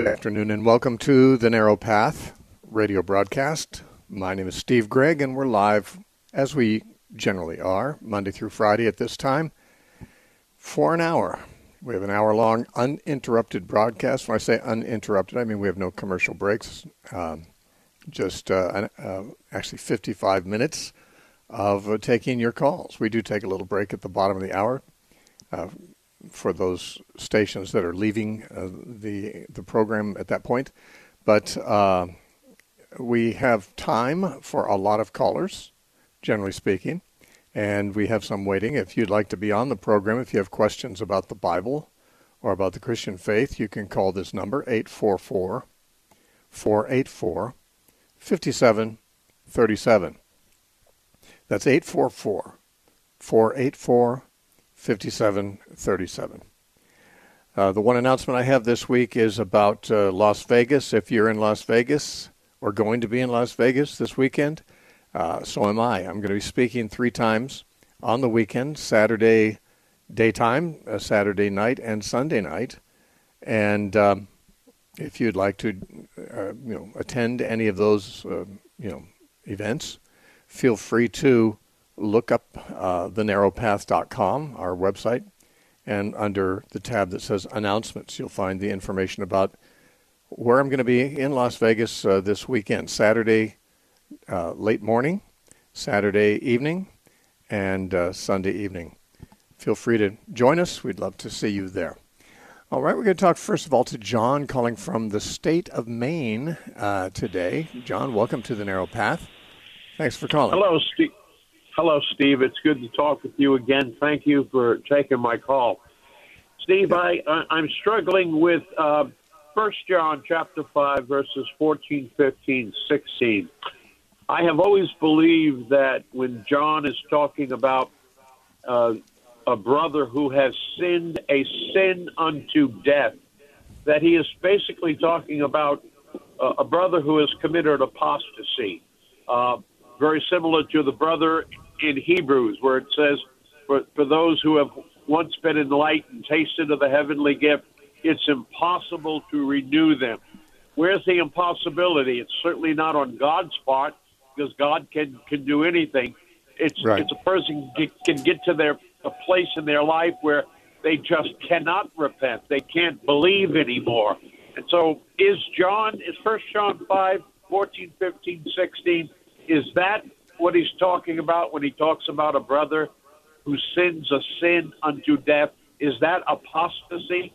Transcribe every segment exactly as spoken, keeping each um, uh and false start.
afternoon and welcome to the Narrow Path radio broadcast. My name is Steve Gregg and we're live, as we generally are, Monday through Friday at this time for an hour. We have an hour-long uninterrupted broadcast. When I say uninterrupted, I mean we have no commercial breaks, um, just uh, uh, actually fifty-five minutes of uh, taking your calls. We do take a little break at the bottom of the hour uh, for those stations that are leaving uh, the the program at that point. But uh, we have time for a lot of callers, generally speaking, and we have some waiting. If you'd like to be on the program, if you have questions about the Bible or about the Christian faith, you can call this number, eight four four, four eight four, five seven three seven. That's eight four four, four eight four, five seven three seven. Uh, the one announcement I have this week is about uh, Las Vegas. If you're in Las Vegas or going to be in Las Vegas this weekend, uh, so am I. I'm going to be speaking three times on the weekend, Saturday daytime, uh, Saturday night, and Sunday night. And um, if you'd like to uh, you know, attend any of those uh, you know, events, feel free to look up uh, the narrow path dot com, our website, and under the tab that says Announcements, you'll find the information about where I'm going to be in Las Vegas uh, this weekend, Saturday uh, late morning, Saturday evening, and uh, Sunday evening. Feel free to join us. We'd love to see you there. All right, we're going to talk first of all to John calling from the state of Maine uh, today. John, welcome to the Narrow Path. Thanks for calling. Hello, Steve. Hello, Steve. It's good to talk with you again. Thank you for taking my call. Steve, I, I, I'm struggling with uh, First John chapter five, verses fourteen, fifteen, sixteen. I have always believed that when John is talking about uh, a brother who has sinned a sin unto death, that he is basically talking about uh, a brother who has committed apostasy. Uh, very similar to the brother in Hebrews, where it says, for, for those who have once been in light and tasted of the heavenly gift, it's impossible to renew them. Where's the impossibility? It's certainly not on God's part, because God can, can do anything. It's, right. it's a person can, can get to their a place in their life where they just cannot repent. They can't believe anymore. And so is John, is First John five, fourteen, fifteen, sixteen, is that what he's talking about when he talks about a brother who sins a sin unto death? Is that apostasy?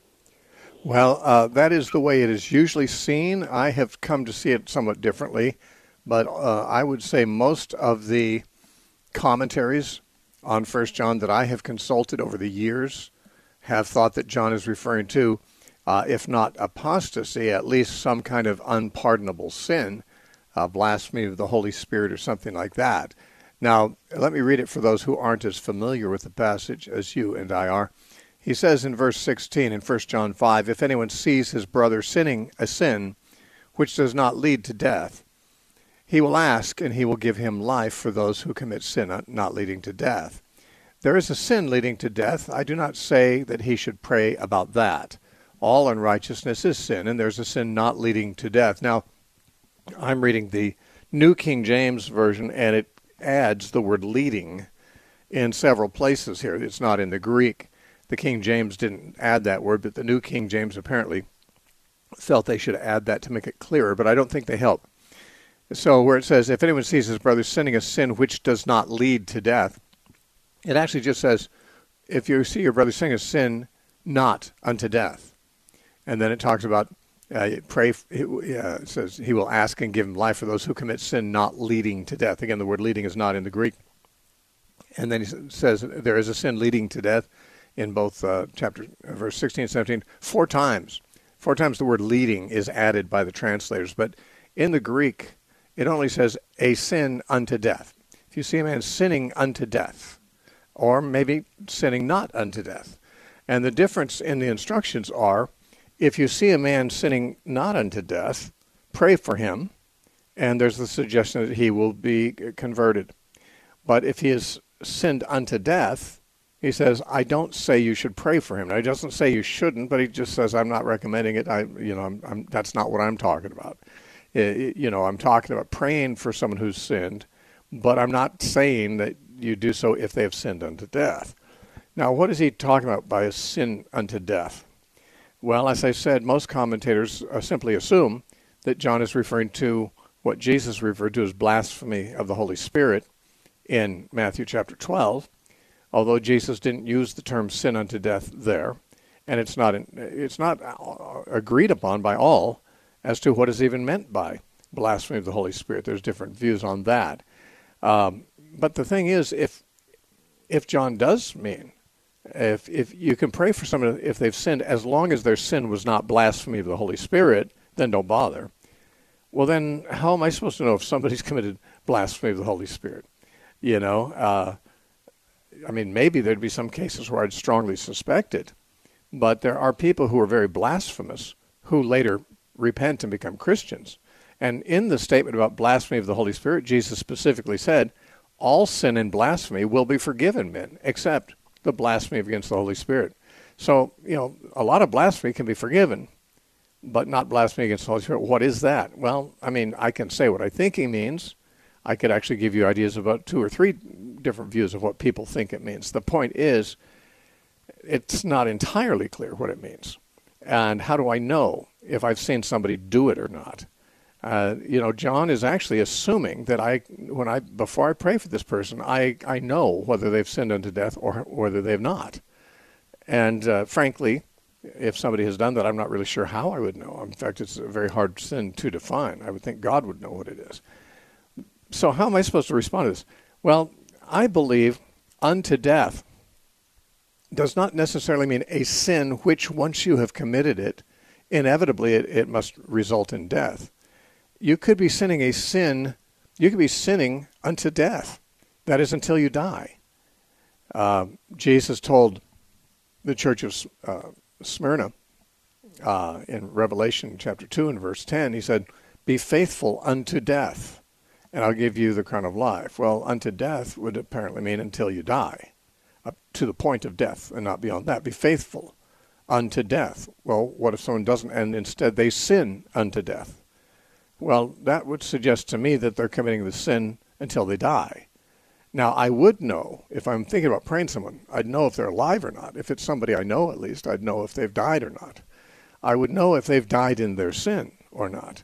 Well, uh, that is the way it is usually seen. I have come to see it somewhat differently, but uh, I would say most of the commentaries on First John that I have consulted over the years have thought that John is referring to, uh, if not apostasy, at least some kind of unpardonable sin, uh, blasphemy of the Holy Spirit or something like that. Now, let me read it for those who aren't as familiar with the passage as you and I are. He says in verse sixteen in First John five, if anyone sees his brother sinning a sin which does not lead to death, he will ask, and he will give him life for those who commit sin not leading to death. There is a sin leading to death. I do not say that he should pray about that. All unrighteousness is sin, and there's a sin not leading to death. Now, I'm reading the New King James Version, and it adds the word leading in several places here. It's not in the Greek. The King James didn't add that word, but the New King James apparently felt they should add that to make it clearer, but I don't think they help. So where it says, if anyone sees his brother sinning a sin which does not lead to death, it actually just says, if you see your brother sinning a sin not unto death. And then it talks about, uh, pray, uh, it says, he will ask and give him life for those who commit sin not leading to death. Again, the word leading is not in the Greek. And then he says, there is a sin leading to death in both uh, chapter, uh, verse sixteen and seventeen. Four times. Four times the word leading is added by the translators. But in the Greek, it only says a sin unto death. If you see a man sinning unto death, or maybe sinning not unto death. And the difference in the instructions are, if you see a man sinning not unto death, pray for him, and there's the suggestion that he will be converted. But if he has sinned unto death, He says, I don't say you should pray for him. Now, he doesn't say you shouldn't, but he just says, I'm not recommending it. I, you know, I'm, I'm, that's not what I'm talking about. It, you know, I'm talking about praying for someone who's sinned, but I'm not saying that you do so if they have sinned unto death. Now, what is he talking about by a sin unto death? Well, as I said, most commentators uh, simply assume that John is referring to what Jesus referred to as blasphemy of the Holy Spirit in Matthew chapter twelve, although Jesus didn't use the term sin unto death there, and it's not it's not agreed upon by all as to what is even meant by blasphemy of the Holy Spirit. There's different views on that. Um, but the thing is, if if John does mean, if if you can pray for someone if they've sinned, as long as their sin was not blasphemy of the Holy Spirit, then don't bother. Well, then how am I supposed to know if somebody's committed blasphemy of the Holy Spirit? You know, uh, I mean, maybe there'd be some cases where I'd strongly suspect it, but there are people who are very blasphemous who later repent and become Christians. And in the statement about blasphemy of the Holy Spirit, Jesus specifically said, all sin and blasphemy will be forgiven men, except the blasphemy against the Holy Spirit. So, you know, a lot of blasphemy can be forgiven, but not blasphemy against the Holy Spirit. What is that? Well, I mean, I can say what I think he means. I could actually give you ideas about two or three different views of what people think it means. The point is, it's not entirely clear what it means. And how do I know if I've seen somebody do it or not? Uh, you know, John is actually assuming that I, when I, before I pray for this person, I, I know whether they've sinned unto death or whether they've not. And uh, frankly, if somebody has done that, I'm not really sure how I would know. In fact, it's a very hard sin to define. I would think God would know what it is. So how am I supposed to respond to this? Well, I believe unto death does not necessarily mean a sin which, once you have committed it, inevitably it, it must result in death. You could be sinning a sin, you could be sinning unto death. That is until you die. Uh, Jesus told the church of uh, Smyrna uh, in Revelation chapter two and verse ten, he said, be faithful unto death, and I'll give you the crown of life. Well, unto death would apparently mean until you die, up to the point of death and not beyond that. Be faithful unto death. Well, what if someone doesn't and instead they sin unto death? Well, that would suggest to me that they're committing the sin until they die. Now, I would know, if I'm thinking about praying someone, I'd know if they're alive or not. If it's somebody I know, at least, I'd know if they've died or not. I would know if they've died in their sin or not.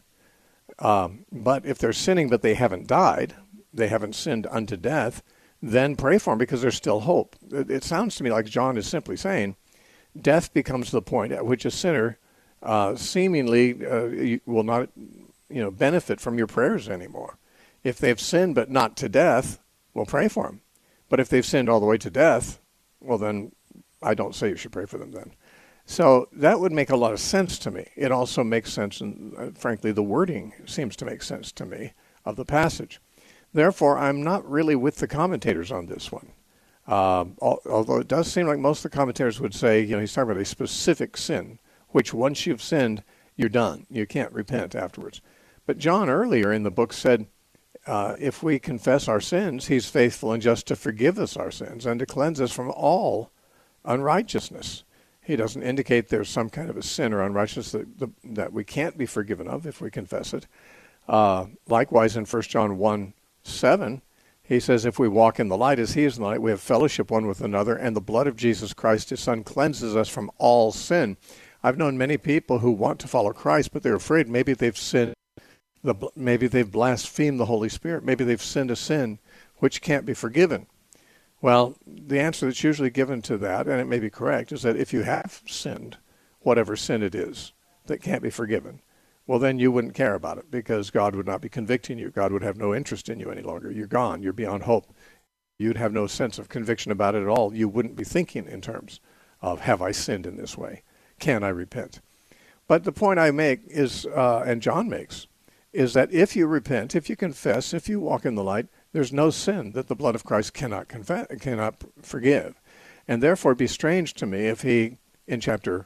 Um, but if they're sinning but they haven't died, they haven't sinned unto death, then pray for them because there's still hope. It, it sounds to me like John is simply saying death becomes the point at which a sinner uh, seemingly uh, will not you know, benefit from your prayers anymore. If they've sinned but not to death, well, pray for them. But if they've sinned all the way to death, well, then I don't say you should pray for them then. So that would make a lot of sense to me. It also makes sense, and uh, frankly, the wording seems to make sense to me of the passage. Therefore, I'm not really with the commentators on this one. Um, al- although it does seem like most of the commentators would say, you know, he's talking about a specific sin, which once you've sinned, you're done. You can't repent afterwards. But John earlier in the book said, uh, if we confess our sins, he's faithful and just to forgive us our sins and to cleanse us from all unrighteousness. He doesn't indicate there's some kind of a sin or unrighteousness that, the, that we can't be forgiven of if we confess it. Uh, likewise, in First John one seven, he says, if we walk in the light as he is in the light, we have fellowship one with another, and the blood of Jesus Christ, his Son, cleanses us from all sin. I've known many people who want to follow Christ, but they're afraid maybe they've sinned, the, maybe they've blasphemed the Holy Spirit, maybe they've sinned a sin which can't be forgiven. Well, the answer that's usually given to that, and it may be correct, is that if you have sinned, whatever sin it is that can't be forgiven, well, then you wouldn't care about it because God would not be convicting you. God would have no interest in you any longer. You're gone. You're beyond hope. You'd have no sense of conviction about it at all. You wouldn't be thinking in terms of, have I sinned in this way? Can I repent? But the point I make is, uh, and John makes, is that if you repent, if you confess, if you walk in the light, there's no sin that the blood of Christ cannot confess, cannot forgive. And therefore it'd be strange to me if he, in chapter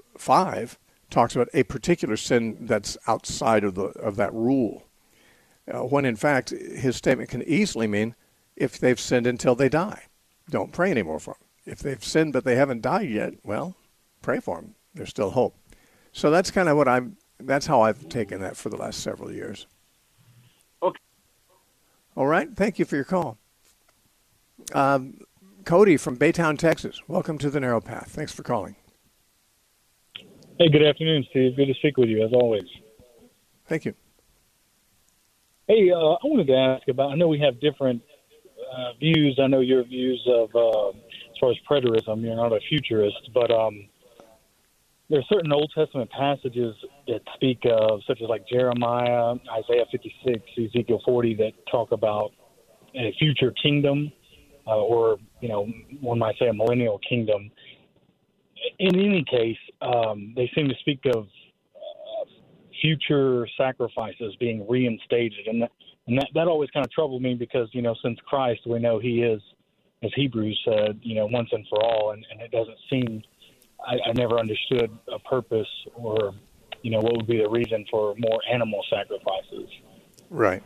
five, talks about a particular sin that's outside of the of that rule, uh, when in fact his statement can easily mean if they've sinned until they die, don't pray anymore for them. if they've sinned but they haven't died yet, well, pray for them. There's still hope. So that's kind of what I'm, that's how I've taken that for the last several years. Okay. All right. Thank you for your call. Um, Cody from Baytown, Texas. Welcome to the Narrow Path. Thanks for calling. Hey, good afternoon, Steve. Good to speak with you, as always. Thank you. Hey, uh, I wanted to ask about, I know we have different uh, views. I know your views of, uh, as far as preterism, you're not a futurist, but um, there are certain Old Testament passages that speak of, such as like Jeremiah, Isaiah fifty-six, Ezekiel forty, that talk about a future kingdom, uh, or, you know, one might say a millennial kingdom. In any case, um, they seem to speak of uh, future sacrifices being reinstated, and that, and that, that always kind of troubled me because, you know, since Christ, we know he is, as Hebrews said, you know, once and for all, and, and it doesn't seem, I, I never understood a purpose or, you know, what would be the reason for more animal sacrifices. Right.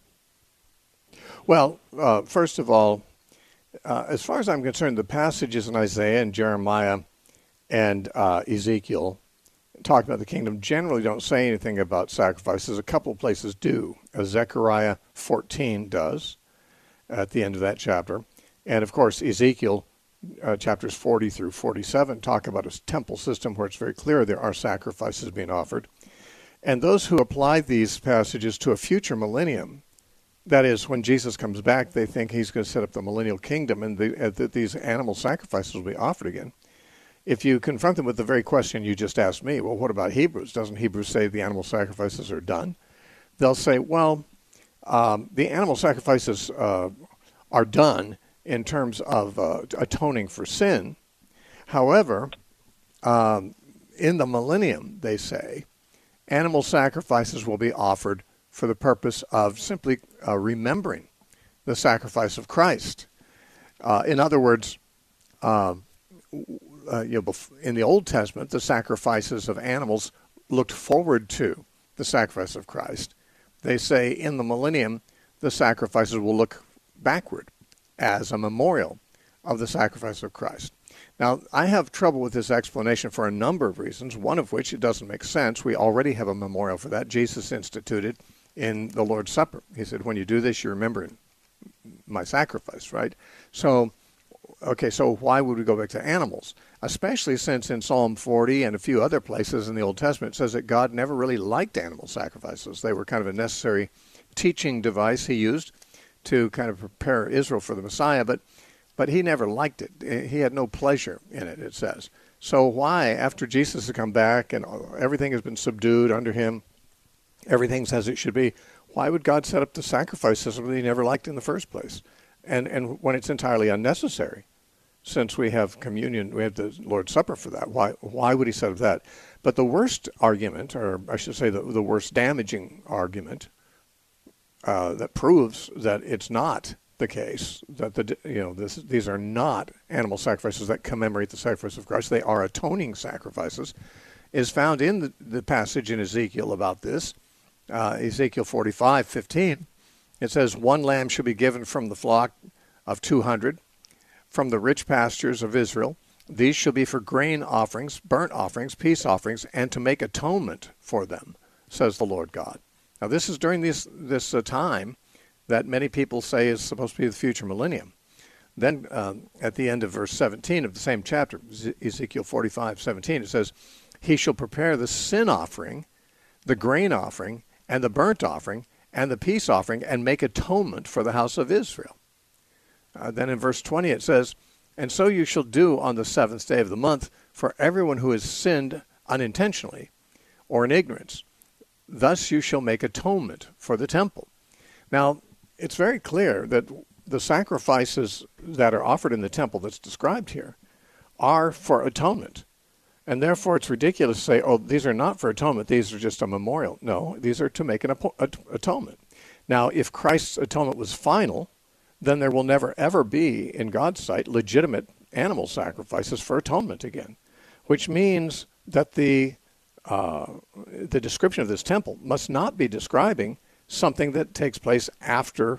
Well, uh, first of all, uh, as far as I'm concerned, the passages in Isaiah and Jeremiah and uh, Ezekiel talk about the kingdom generally don't say anything about sacrifices. A couple of places do. Uh, Zechariah fourteen does at the end of that chapter. And, of course, Ezekiel uh, chapters forty through forty-seven talk about a temple system where it's very clear there are sacrifices being offered. And those who apply these passages to a future millennium, that is, when Jesus comes back, they think he's going to set up the millennial kingdom and the, uh, that these animal sacrifices will be offered again. If you confront them with the very question you just asked me, well, what about Hebrews? Doesn't Hebrews say the animal sacrifices are done? They'll say, well, um, the animal sacrifices uh, are done in terms of uh, atoning for sin. However, um, in the millennium, they say, animal sacrifices will be offered for the purpose of simply uh, remembering the sacrifice of Christ. Uh, in other words, uh, uh, you know, in the Old Testament, the sacrifices of animals looked forward to the sacrifice of Christ. They say in the millennium, the sacrifices will look backward as a memorial of the sacrifice of Christ. Now, I have trouble with this explanation for a number of reasons, one of which it doesn't make sense. We already have a memorial for that. Jesus instituted in the Lord's Supper. He said, when you do this, you remember my sacrifice, right? So, okay, so why would we go back to animals? Especially since in Psalm forty and a few other places in the Old Testament it says that God never really liked animal sacrifices. They were kind of a necessary teaching device he used to kind of prepare Israel for the Messiah, but but he never liked it. He had no pleasure in it, it says. So why, after Jesus has come back and everything has been subdued under him, everything's as it should be, why would God set up the sacrifice system that he never liked in the first place? And and when it's entirely unnecessary, since we have communion, we have the Lord's Supper for that. Why why would he set up that? But the worst argument, or I should say the, the worst damaging argument, uh, that proves that it's not the case, that the you know this, these are not animal sacrifices that commemorate the sacrifice of Christ. They are atoning sacrifices, is found in the, the passage in Ezekiel about this. Uh, Ezekiel forty-five fifteen, it says, one lamb shall be given from the flock of two hundred, from the rich pastures of Israel. These shall be for grain offerings, burnt offerings, peace offerings, and to make atonement for them, says the Lord God. Now this is during this, this uh, time that many people say is supposed to be the future millennium. Then um, at the end of verse seventeen of the same chapter, Ezekiel forty-five seventeen, it says, he shall prepare the sin offering, the grain offering, and the burnt offering, and the peace offering, and make atonement for the house of Israel. Uh, then in verse twenty it says, and so you shall do on the seventh day of the month for everyone who has sinned unintentionally or in ignorance. Thus you shall make atonement for the temple. Now, it's very clear that the sacrifices that are offered in the temple that's described here are for atonement. And therefore it's ridiculous to say, oh, these are not for atonement, these are just a memorial. No, these are to make an atonement. Now, if Christ's atonement was final, then there will never ever be, in God's sight, legitimate animal sacrifices for atonement again, which means that the uh, the description of this temple must not be describing something that takes place after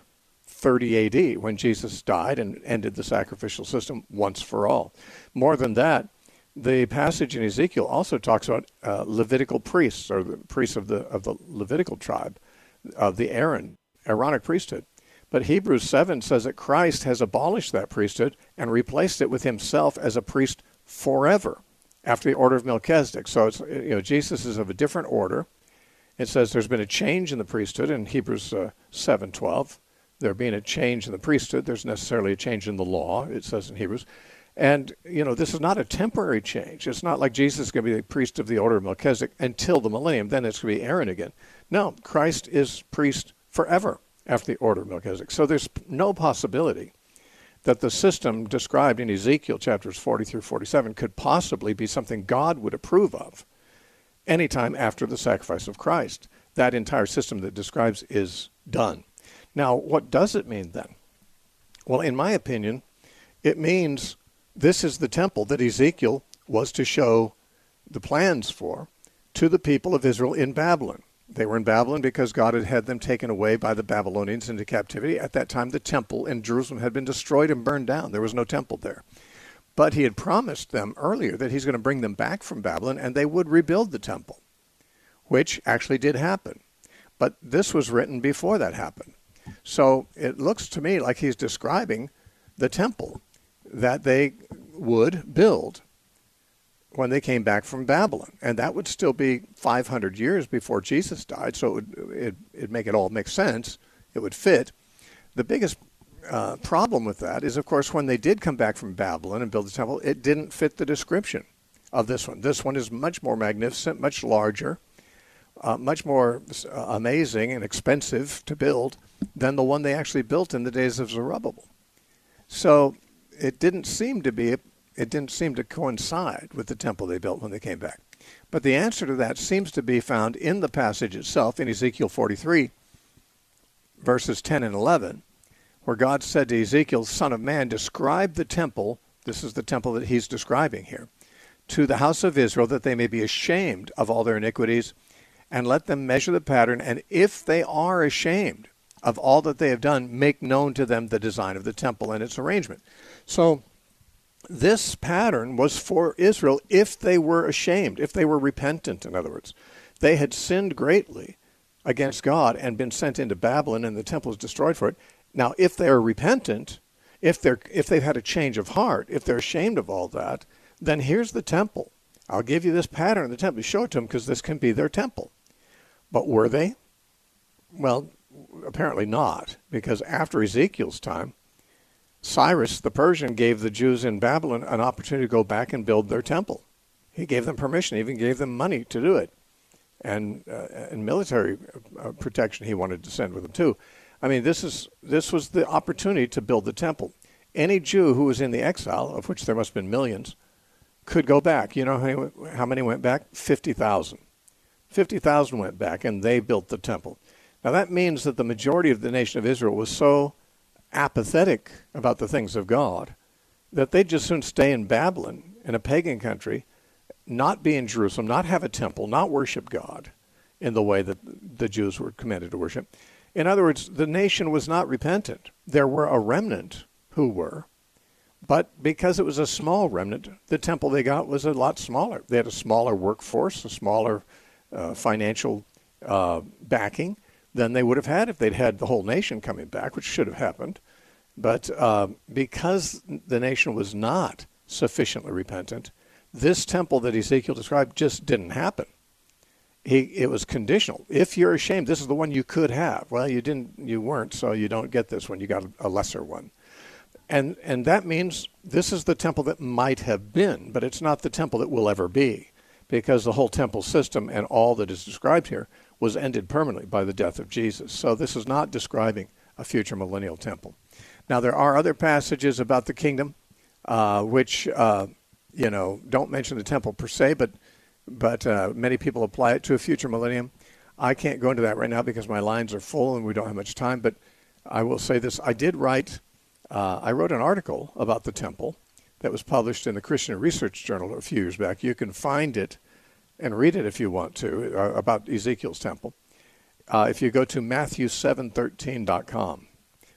thirty A D when Jesus died and ended the sacrificial system once for all. More than that, the passage in Ezekiel also talks about uh, Levitical priests, or the priests of the of the Levitical tribe, of the Aaron, Aaronic priesthood. But Hebrews seven says that Christ has abolished that priesthood and replaced it with himself as a priest forever, after the order of Melchizedek. So it's, you know, Jesus is of a different order. It says there's been a change in the priesthood in Hebrews uh, seven twelve. There being a change in the priesthood, there's necessarily a change in the law, it says in Hebrews. And, you know, this is not a temporary change. It's not like Jesus is going to be the priest of the order of Melchizedek until the millennium. Then it's going to be Aaron again. No, Christ is priest forever after the order of Melchizedek. So there's no possibility that the system described in Ezekiel chapters forty through forty-seven could possibly be something God would approve of anytime after the sacrifice of Christ. That entire system that describes is done. Now, what does it mean then? Well, in my opinion, it means this is the temple that Ezekiel was to show the plans for to the people of Israel in Babylon. They were in Babylon because God had had them taken away by the Babylonians into captivity. At that time, the temple in Jerusalem had been destroyed and burned down. There was no temple there. But he had promised them earlier that he's going to bring them back from Babylon and they would rebuild the temple, which actually did happen. But this was written before that happened. So it looks to me like he's describing the temple that they would build when they came back from Babylon. And that would still be five hundred years before Jesus died, so it would it, it'd make it all make sense. It would fit. The biggest uh, problem with that is, of course, when they did come back from Babylon and build the temple, it didn't fit the description of this one. This one is much more magnificent, much larger, uh, much more uh, amazing and expensive to build than the one they actually built in the days of Zerubbabel. So it didn't seem to be, it didn't seem to coincide with the temple they built when they came back. But the answer to that seems to be found in the passage itself, in Ezekiel forty-three, verses ten and eleven, where God said to Ezekiel, "Son of man, describe the temple," this is the temple that he's describing here, "to the house of Israel, that they may be ashamed of all their iniquities, and let them measure the pattern, and if they are ashamed of all that they have done, make known to them the design of the temple and its arrangement." So this pattern was for Israel if they were ashamed, if they were repentant, in other words. They had sinned greatly against God and been sent into Babylon, and the temple was destroyed for it. Now, if they are repentant, if they're if they've had a change of heart, if they're ashamed of all that, then here's the temple. I'll give you this pattern of the temple. Show it to them, because this can be their temple. But were they? Well, apparently not, because after Ezekiel's time, Cyrus the Persian gave the Jews in Babylon an opportunity to go back and build their temple. He gave them permission, even gave them money to do it, and uh, and military uh, protection he wanted to send with them too. I mean, this is this was the opportunity to build the temple. Any Jew who was in the exile, of which there must have been millions, could go back. You know how many, how many went back? fifty thousand. fifty thousand went back, and they built the temple. Now that means that the majority of the nation of Israel was so apathetic about the things of God that they'd just soon stay in Babylon, in a pagan country, not be in Jerusalem, not have a temple, not worship God in the way that the Jews were commanded to worship. In other words, the nation was not repentant. There were a remnant who were, but because it was a small remnant, the temple they got was a lot smaller. They had a smaller workforce, a smaller uh, financial uh, backing than they would have had if they'd had the whole nation coming back, which should have happened. But uh, because the nation was not sufficiently repentant, this temple that Ezekiel described just didn't happen. He, it was conditional. If you're ashamed, this is the one you could have. Well, you didn't, you weren't, so you don't get this one. You got a lesser one. And and that means this is the temple that might have been, but it's not the temple that will ever be, because the whole temple system and all that is described here was ended permanently by the death of Jesus. So this is not describing a future millennial temple. Now, there are other passages about the kingdom uh, which, uh, you know, don't mention the temple per se, but but uh, many people apply it to a future millennium. I can't go into that right now because my lines are full and we don't have much time, but I will say this. I did write, uh, I wrote an article about the temple that was published in the Christian Research Journal a few years back. You can find it and read it if you want to, uh, about Ezekiel's temple. Uh, if you go to Matthew seven thirteen dot com,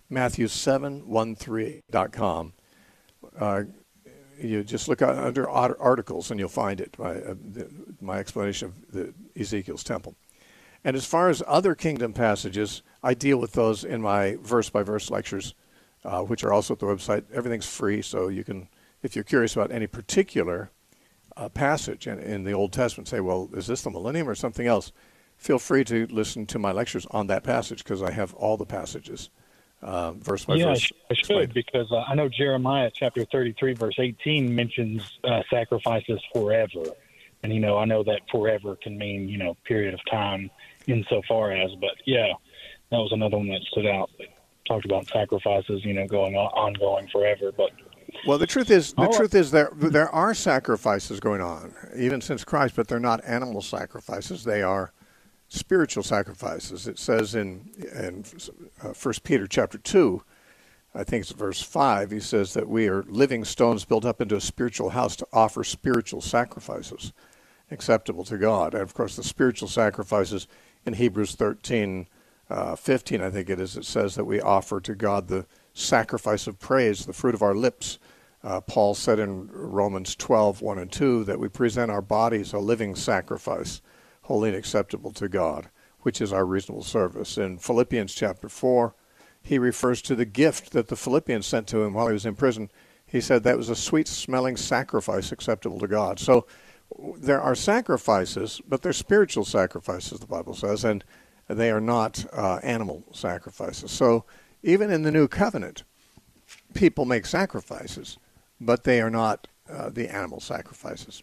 Matthew seven one three dot com. Uh, you just look under articles and you'll find it, my, uh, the, my explanation of the Ezekiel's temple. And as far as other kingdom passages, I deal with those in my verse-by-verse lectures, uh, which are also at the website. Everything's free, so you can, if you're curious about any particular uh, passage in, in the Old Testament, say, well, is this the millennium or something else? Feel free to listen to my lectures on that passage because I have all the passages, uh, verse by yeah, verse. Yeah, I should, because uh, I know Jeremiah chapter thirty-three, verse eighteen mentions uh, sacrifices forever. And, you know, I know that forever can mean, you know, period of time insofar as, but yeah, that was another one that stood out. That talked about sacrifices, you know, going on, ongoing forever. But well, the truth is, the All truth is there there are sacrifices going on even since Christ, but they're not animal sacrifices. They are spiritual sacrifices. It says in in uh, First Peter chapter two, I think it's verse five. He says that we are living stones built up into a spiritual house to offer spiritual sacrifices acceptable to God. And of course, the spiritual sacrifices in Hebrews thirteen, uh, fifteen, I think it is, it says that we offer to God the sacrifice of praise, the fruit of our lips. Uh, Paul said in Romans twelve, one and two, that we present our bodies a living sacrifice, holy and acceptable to God, which is our reasonable service. In Philippians chapter four, he refers to the gift that the Philippians sent to him while he was in prison. He said that was a sweet-smelling sacrifice acceptable to God. So there are sacrifices, but they're spiritual sacrifices, the Bible says, and they are not uh, animal sacrifices. So even in the New Covenant, people make sacrifices, but they are not uh, the animal sacrifices.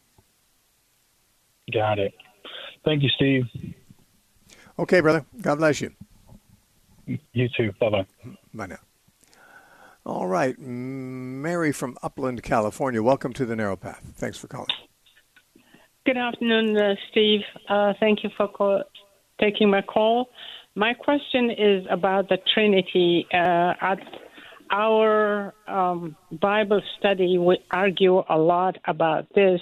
Got it. Thank you, Steve. Okay, brother. God bless you. You too. Bye-bye. Bye now. All right. Mary from Upland, California. Welcome to the Narrow Path. Thanks for calling. Good afternoon, uh, Steve. Uh, thank you for call- taking my call. My question is about the Trinity. Uh, at our um, Bible study, we argue a lot about this.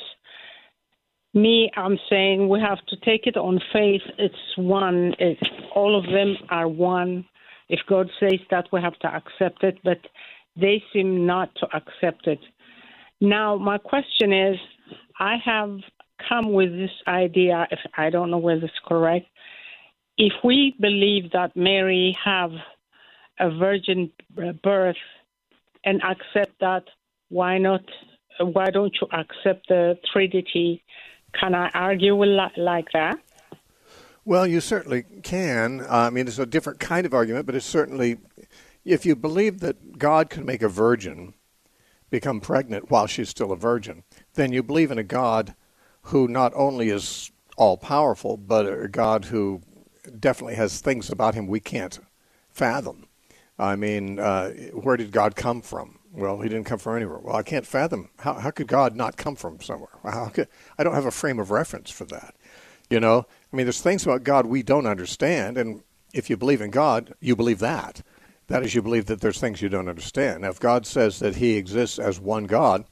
Me, I'm saying we have to take it on faith. It's one. It, all of them are one. If God says that, we have to accept it, but they seem not to accept it. Now, my question is, I have come with this idea, if I don't know whether it's correct. If we believe that Mary have a virgin birth and accept that, why not? Why don't you accept the Trinity? Can I argue with like that? Well, you certainly can. Uh, I mean, it's a different kind of argument, but it's certainly, if you believe that God can make a virgin become pregnant while she's still a virgin, then you believe in a God who not only is all-powerful, but a God who definitely has things about him we can't fathom. I mean, uh, where did God come from? Well, he didn't come from anywhere. Well, I can't fathom. How, how could God not come from somewhere? How could, I don't have a frame of reference for that. You know, I mean, there's things about God we don't understand, and if you believe in God, you believe that. That is, you believe that there's things you don't understand. Now, if God says that he exists as one God,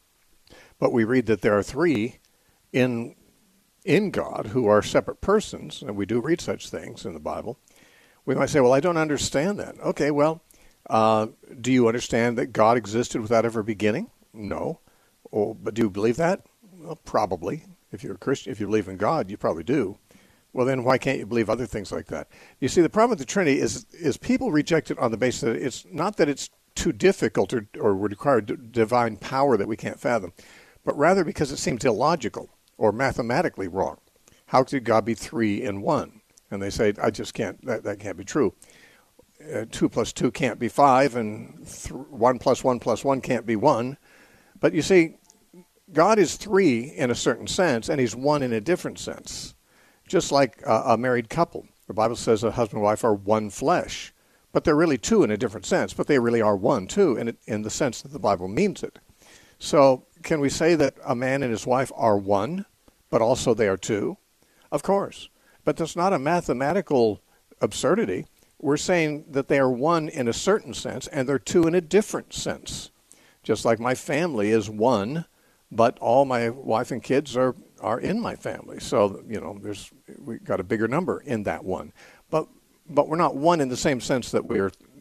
but we read that there are three in in God who are separate persons, and we do read such things in the Bible, we might say, well, I don't understand that. Okay, well, uh, do you understand that God existed without ever beginning? No. Oh, but do you believe that? Well, probably. If you're a Christian, if you believe in God, you probably do. Well, then why can't you believe other things like that? You see, the problem with the Trinity is is people reject it on the basis that it's not that it's too difficult or, or would require d- divine power that we can't fathom, but rather because it seems illogical or mathematically wrong. How could God be three in one? And they say, I just can't, that, that can't be true. Uh, two plus two can't be five, and th- one plus one plus one can't be one. But you see, God is three in a certain sense, and he's one in a different sense. Just like a, a married couple. The Bible says a husband and wife are one flesh. But they're really two in a different sense, but they really are one, too, in, it, in the sense that the Bible means it. So can we say that a man and his wife are one, but also they are two? Of course. But that's not a mathematical absurdity. We're saying that they are one in a certain sense, and they're two in a different sense. Just like my family is one, but all my wife and kids are, are in my family. So, you know, there's we got a bigger number in that one. But but we're not one in the same sense that we're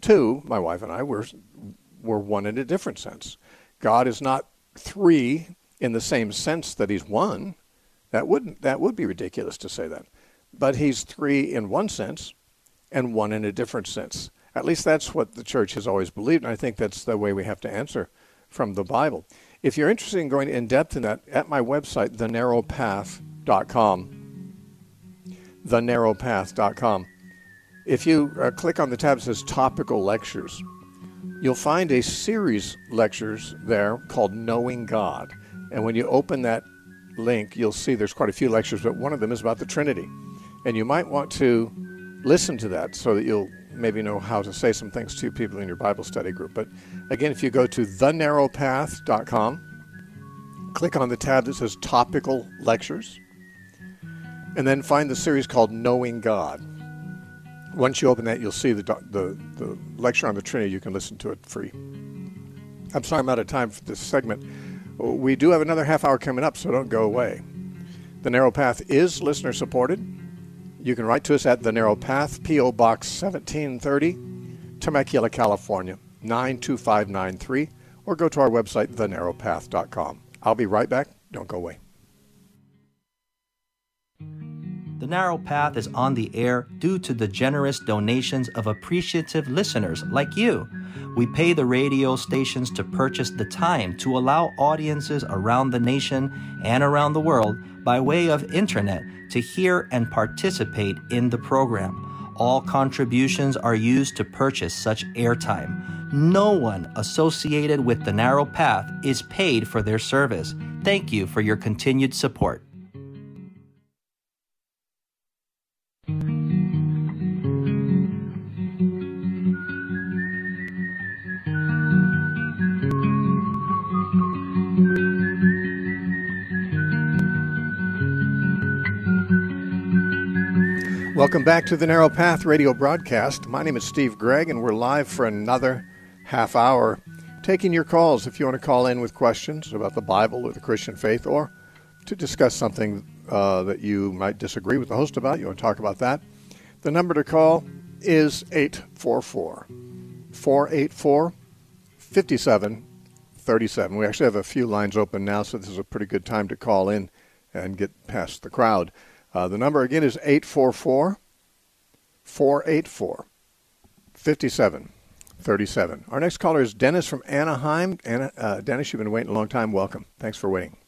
two, my wife and I, were, were one in a different sense. God is not three in the same sense that he's one. That wouldn't that would be ridiculous to say that. But he's three in one sense and one in a different sense. At least that's what the church has always believed, and I think that's the way we have to answer from the Bible. If you're interested in going in depth in that, at my website, the narrow path dot com, the narrow path dot com, if you uh, click on the tab that says Topical Lectures, you'll find a series lectures there called Knowing God. And when you open that link, you'll see there's quite a few lectures, but one of them is about the Trinity. And you might want to listen to that so that you'll maybe know how to say some things to people in your Bible study group. But again, if you go to the narrow path dot com, click on the tab that says Topical Lectures, and then find the series called Knowing God. Once you open that, you'll see the, the, the lecture on the Trinity. You can listen to it free. I'm sorry I'm out of time for this segment. We do have another half hour coming up, so don't go away. The Narrow Path is listener supported. You can write to us at The Narrow Path, P O. Box seventeen thirty, Temecula, California, nine two five nine three, or go to our website, the narrow path dot com. I'll be right back. Don't go away. The Narrow Path is on the air due to the generous donations of appreciative listeners like you. We pay the radio stations to purchase the time to allow audiences around the nation and around the world by way of internet to hear and participate in the program. All contributions are used to purchase such airtime. No one associated with the Narrow Path is paid for their service. Thank you for your continued support. Welcome back to the Narrow Path radio broadcast. My name is Steve Gregg, and we're live for another half hour, taking your calls if you want to call in with questions about the Bible or the Christian faith, or to discuss something uh, that you might disagree with the host about. You want to talk about that. The number to call is eight four four, four eight four, five seven three seven. We actually have a few lines open now, so this is a pretty good time to call in and get past the crowd. Uh, the number again is eight four four, four eight four, five seven three seven. Our next caller is Dennis from Anaheim. Anna, uh, Dennis, you've been waiting a long time. Welcome. Thanks for waiting.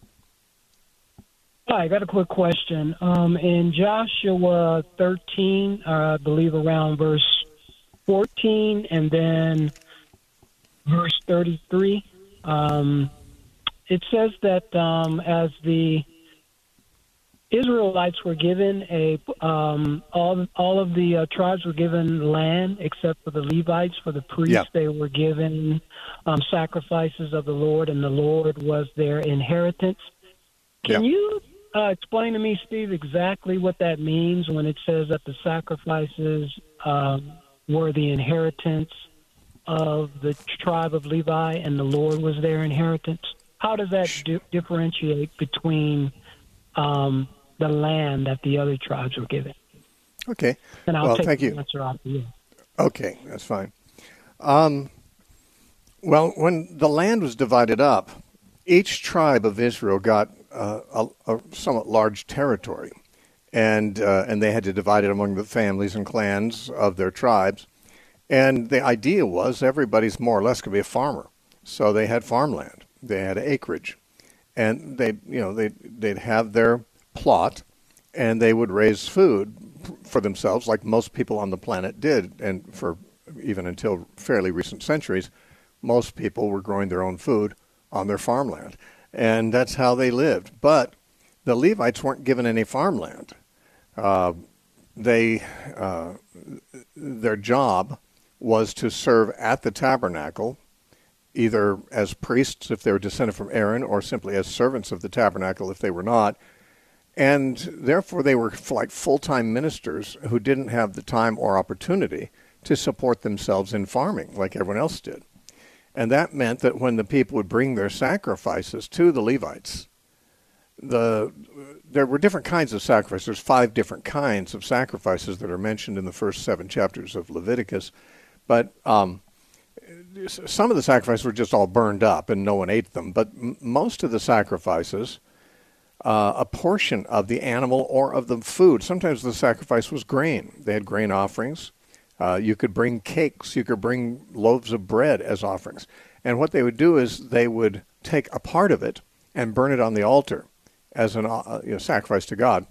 Hi, I got a quick question. Um, in Joshua thirteen, uh, I believe around verse fourteen, and then verse thirty-three, um, it says that um, as the Israelites were given a um, all all of the uh, tribes were given land except for the Levites. For the priests, yeah. They were given um, sacrifices of the Lord, and the Lord was their inheritance. Can yeah. you uh, explain to me, Steve, exactly what that means when it says that the sacrifices um, were the inheritance of the tribe of Levi, and the Lord was their inheritance? How does that di- differentiate between um, the land that the other tribes were given? Okay. And I'll well, take thank the you. answer off of you. Okay, that's fine. Um, well, when the land was divided up, each tribe of Israel got uh, a, a somewhat large territory, and uh, and they had to divide it among the families and clans of their tribes. And the idea was everybody's more or less going to be a farmer, so they had farmland, they had acreage, and they you know they they'd have their plot, and they would raise food for themselves like most people on the planet did. And for even until fairly recent centuries, most people were growing their own food on their farmland, and that's how they lived. But the Levites weren't given any farmland. Uh, they uh, their job was to serve at the tabernacle, either as priests if they were descended from Aaron, or simply as servants of the tabernacle if they were not. And therefore they were like full-time ministers who didn't have the time or opportunity to support themselves in farming like everyone else did. And that meant that when the people would bring their sacrifices to the Levites, the there were different kinds of sacrifices. There's five different kinds of sacrifices that are mentioned in the first seven chapters of Leviticus. But um, some of the sacrifices were just all burned up and no one ate them. But m- most of the sacrifices, uh, a portion of the animal or of the food, sometimes the sacrifice was grain. They had grain offerings. Uh, you could bring cakes. You could bring loaves of bread as offerings. And what they would do is they would take a part of it and burn it on the altar as a uh, you know, sacrifice to God.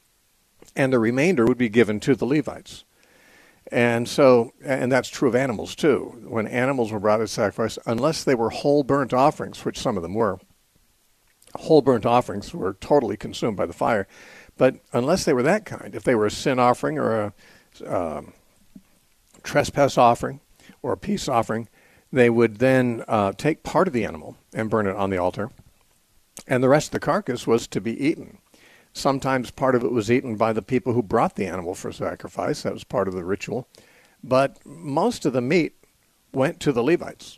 And the remainder would be given to the Levites. And so, and that's true of animals too. When animals were brought as sacrifice, unless they were whole burnt offerings, which some of them were, whole burnt offerings were totally consumed by the fire. But unless they were that kind, if they were a sin offering or a um, trespass offering or a peace offering, they would then uh, take part of the animal and burn it on the altar, and the rest of the carcass was to be eaten. Sometimes part of it was eaten by the people who brought the animal for sacrifice. That was part of the ritual. But most of the meat went to the Levites.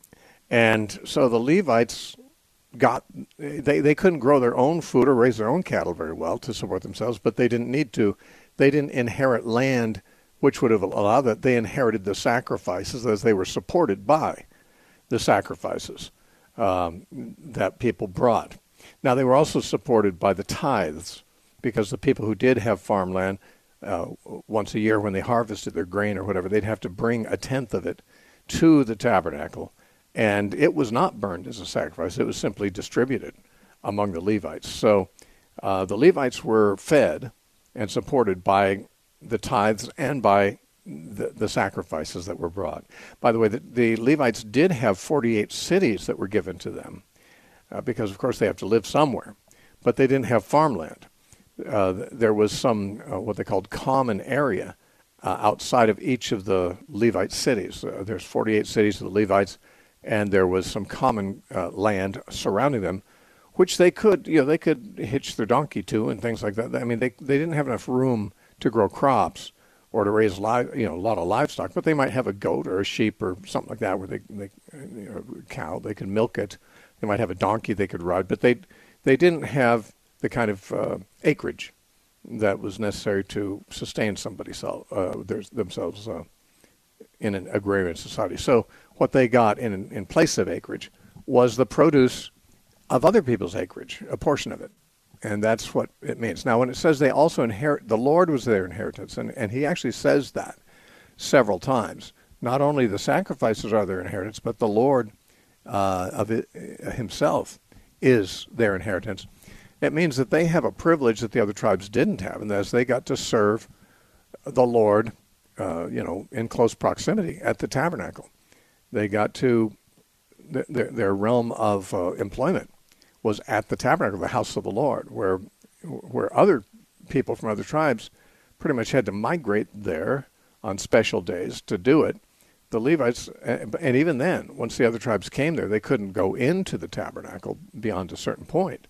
And so the Levites got, they, they couldn't grow their own food or raise their own cattle very well to support themselves, but they didn't need to. They didn't inherit land which would have allowed that. They inherited the sacrifices as they were supported by the sacrifices um, that people brought. Now, they were also supported by the tithes, because the people who did have farmland, uh, once a year when they harvested their grain or whatever, they'd have to bring a tenth of it to the tabernacle, and it was not burned as a sacrifice. It was simply distributed among the Levites. So uh, the Levites were fed and supported by the tithes and by the, the sacrifices that were brought. By the way, the, the Levites did have forty-eight cities that were given to them, uh, because, of course, they have to live somewhere. But they didn't have farmland. Uh, there was some, uh, what they called common area uh, outside of each of the Levite cities. Uh, there's forty-eight cities of the Levites, and there was some common uh, land surrounding them, which they could, you know, they could hitch their donkey to and things like that. I mean, they they didn't have enough room to grow crops or to raise live, you know, a lot of livestock, but they might have a goat or a sheep or something like that, where they, they you know, a cow, they could milk it. They might have a donkey they could ride, but they they didn't have the kind of uh, acreage that was necessary to sustain somebody uh, themselves uh, in an agrarian society. So what they got in in place of acreage was the produce of other people's acreage, a portion of it. And that's what it means. Now, when it says they also inherit, the Lord was their inheritance, and, and he actually says that several times. Not only the sacrifices are their inheritance, but the Lord uh, of it, uh, himself is their inheritance. It means that they have a privilege that the other tribes didn't have, and that is they got to serve the Lord, uh, you know, in close proximity at the tabernacle. They got to, th- their, their realm of uh, employment was at the tabernacle, the house of the Lord, where where other people from other tribes pretty much had to migrate there on special days to do it. The Levites, and even then, once the other tribes came there, they couldn't go into the tabernacle beyond a certain point,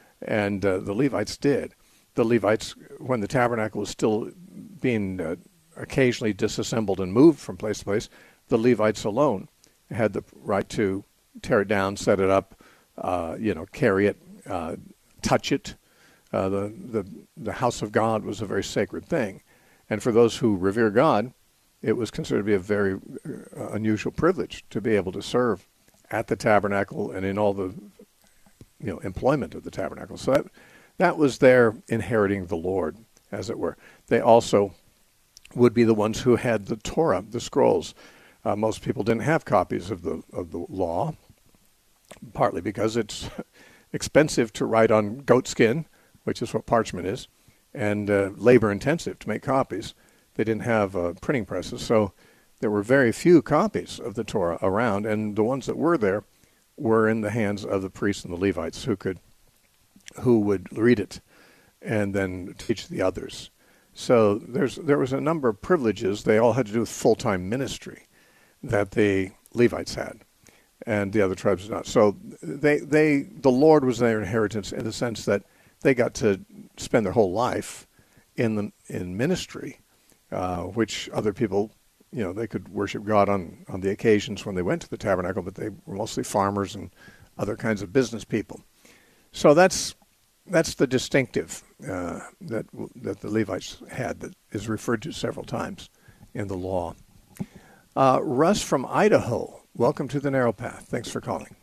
and uh, the Levites did. The Levites, when the tabernacle was still being uh, occasionally disassembled and moved from place to place, the Levites alone had the right to tear it down, set it up, Uh, you know, carry it, uh, touch it. Uh, the, the the house of God was a very sacred thing. And for those who revere God, it was considered to be a very uh, unusual privilege to be able to serve at the tabernacle and in all the, you know, employment of the tabernacle. So that, that was their inheriting the Lord, as it were. They also would be the ones who had the Torah, the scrolls. Uh, most people didn't have copies of the of the law, partly because it's expensive to write on goat skin, which is what parchment is, and uh, labor-intensive to make copies. They didn't have uh, printing presses, so there were very few copies of the Torah around, and the ones that were there were in the hands of the priests and the Levites, who could, who would read it and then teach the others. So there's there was a number of privileges. They all had to do with full-time ministry that the Levites had, and the other tribes did not. So they, they, the Lord was their inheritance in the sense that they got to spend their whole life in the in ministry, uh, which other people, you know, they could worship God on, on the occasions when they went to the tabernacle, but they were mostly farmers and other kinds of business people. So that's that's the distinctive uh, that that the Levites had, that is referred to several times in the law. Uh, Russ from Idaho, welcome to the Narrow Path. Thanks for calling.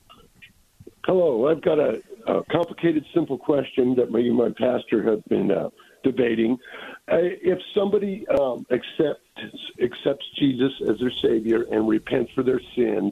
Hello. I've got a, a complicated, simple question that maybe my pastor has been uh, debating. Uh, if somebody um, accepts accepts Jesus as their Savior and repents for their sins,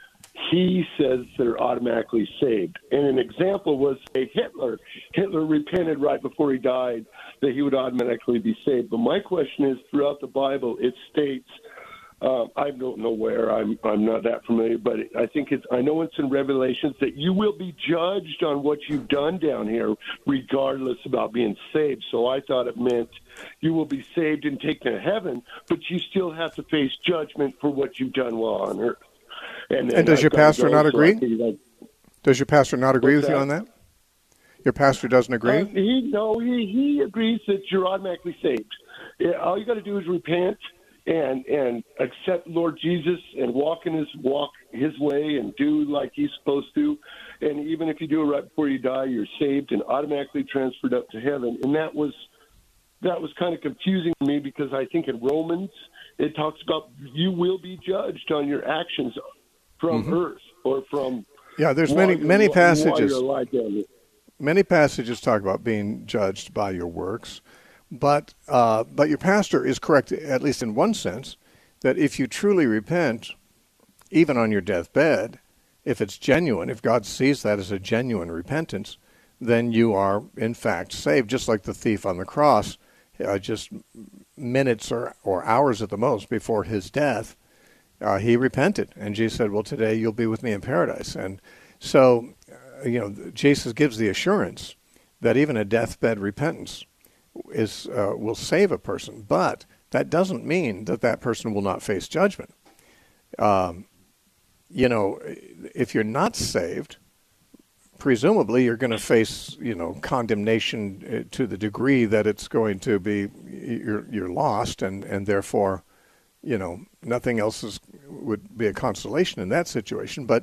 he says they're automatically saved. And an example was say Hitler. Hitler repented right before he died that he would automatically be saved. But my question is, throughout the Bible, it states, uh, I don't know where, I'm I'm not that familiar, but I think it's, I know it's in Revelations that you will be judged on what you've done down here, regardless about being saved. So I thought it meant you will be saved and taken to heaven, but you still have to face judgment for what you've done while on earth. And, and does I've your pastor go, not so agree? Like, does your pastor not agree with that? you on that? Your pastor doesn't agree? Uh, he no, he he agrees that you're automatically saved. Yeah, all you got to do is repent and and accept Lord Jesus and walk in his walk his way and do like he's supposed to. And even if you do it right before you die, you're saved and automatically transferred up to heaven. And that was that was kind of confusing to me, because I think in Romans it talks about you will be judged on your actions from mm-hmm. earth or from yeah. There's many many passages. While you're alive down here. Many passages talk about being judged by your works, but uh, but your pastor is correct, at least in one sense, that if you truly repent, even on your deathbed, if it's genuine, if God sees that as a genuine repentance, then you are in fact saved, just like the thief on the cross, uh, just minutes or, or hours at the most before his death, uh, he repented. And Jesus said, well, today you'll be with me in paradise. And so, uh, you know, Jesus gives the assurance that even a deathbed repentance is uh, will save a person. But that doesn't mean that that person will not face judgment. Um, you know, if you're not saved, presumably you're going to face, you know, condemnation to the degree that it's going to be, you're, you're lost, and, and therefore, you know, nothing else is, would be a consolation in that situation. But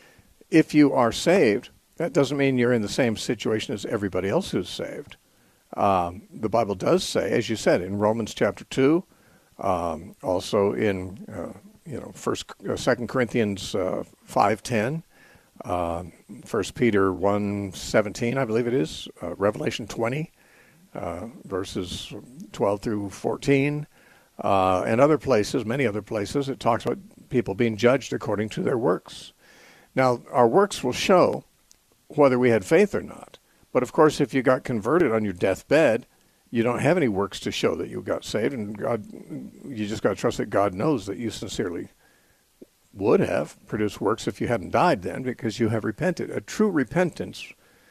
if you are saved, that doesn't mean you're in the same situation as everybody else who's saved. Um, the Bible does say, as you said, in Romans chapter two, um, also in, uh, you know, First, uh, Second Corinthians uh, five ten, uh, First Peter one seventeen, I believe it is, uh, Revelation twenty, uh, verses twelve through fourteen, uh, and other places, many other places, it talks about people being judged according to their works. Now, our works will show whether we had faith or not. But of course, if you got converted on your deathbed, you don't have any works to show that you got saved, and God, you just got to trust that God knows that you sincerely would have produced works if you hadn't died then, because you have repented. A true repentance